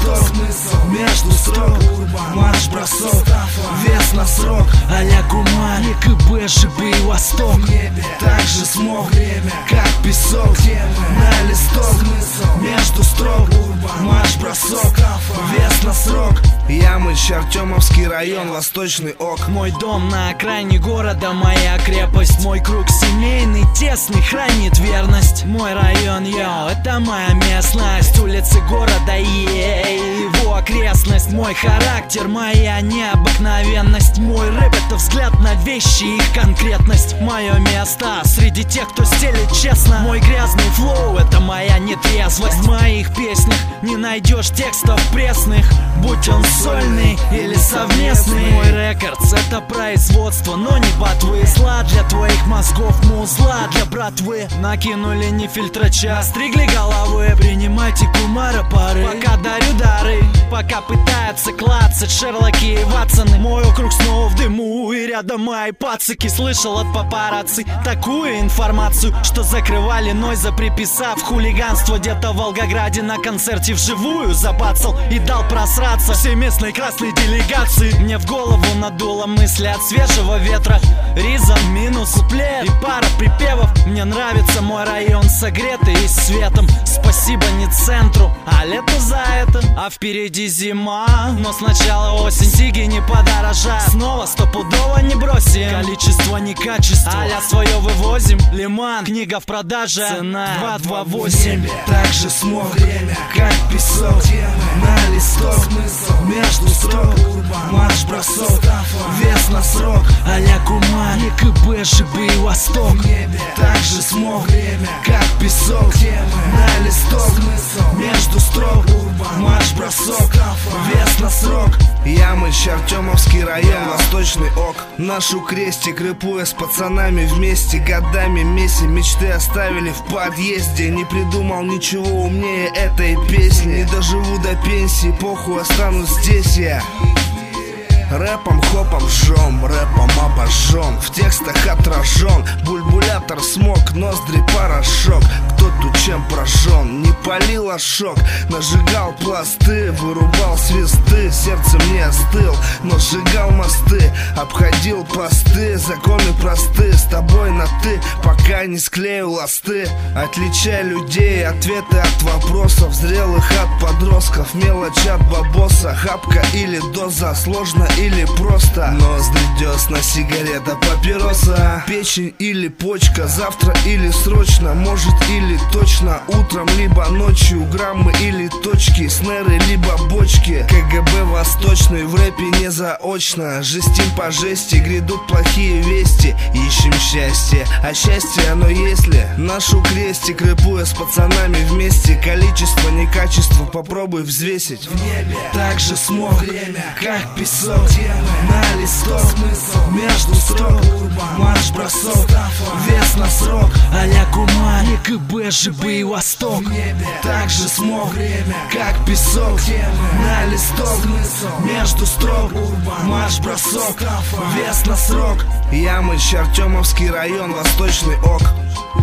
листок, между строк, марш-бросок, вес на срок, а-ля Кумар, ЕКБ, ЖБ и Восток. Также смог, как песок, на листок, между строк, марш-бросок, вес на срок. Ямыч, Артемовский район, Восточный ОК. Мой дом на окраине города, моя крепость. Мой круг семейный, тесный, хранит верность. Мой район, йоу, это моя местность. Улицы города, его окрестность. Мой характер, моя необыкновенность. Мой рэп — это взгляд на вещи, их конкретность. Мое место среди тех, кто стелит честно. Мой грязный флоу — это моя нетрезвость. В моих песнях не найдешь текстов пресных, будь он сольный или совместный. Мой рекордс — это производство, но не ботвы. Зла для твоих мозгов, музла для братвы. Накинули не фильтрача, стригли головы. Принимайте Кумара пары, пока дарю дары. Пока пытаются клацать Шерлоки и Ватсоны. Мой округ снова в дыму, и рядом мои пацаки. Слышал от папарацци такую информацию, что закрывали Нойза, приписав хулиганство. Где-то в Волгограде на концерте вживую забацал и дал просраться всей местной красной делегации. Мне в голову надуло мысли от свежего ветра. Ризом минус куплет и пара припевов. Мне нравится мой район, согретый и светом. Спасибо не центру, а лету за это. А впереди зима, но сначала осень. Сиги не подорожат, снова стопудово не бросим. Количество не качество, а-ля свое вывозим. Лиман, книга в продаже, цена 228. Также смог, как песок, на листок, между строк, марш-бросок, вес на срок, а-ля Кумар, ЕКБ, ЖБ и Восток. Также смог, как песок, на листок, между строк, марш-бросок, вес на срок. Ямыч, Артемовский район, Восточный ОК. Ношу крестик, рэпуя с пацанами вместе. Годами месяц мечты оставили в подъезде. Не придумал ничего умнее этой песни. Не доживу до пенсии, похуй, останусь здесь я. Рэпом, хопом жжем, рэпом обожжен. В текстах отражен бульбулятор, смог, ноздри порошок. Кто тут чем прожжен, не палил ошок. Нажигал пласты, вырубал свисты. Сердце мне остыл, но сжигал мосты. Обходил посты, законы просты. С тобой на ты, пока не склею ласты. Отличай людей, ответы от вопросов. Зрелых от подростков, мелочь от бабоса. Хапка или доза, сложно или просто. Ноздри, десна, сигарета, папироса. Печень или почка, завтра или срочно. Может или точно, утром либо ночью. Граммы или точки, снеры либо бочки. КГБ Восточный, в рэпе не заочно. Жестим по жести, грядут плохие вести. Ищем счастье, а счастье оно есть ли? Ношу крестик, рэпуя с пацанами вместе. Количество, не качество, попробуй взвесить. В небе также смог, как песок, на листок, между строк, марш-бросок, вес на срок, а-ля Кумар, ЕКБ, ЖБ и Восток. Также смог, как песок, на листок, между строк, марш-бросок, вес на срок. Ямыч, Артемовский район, Восточный ОК.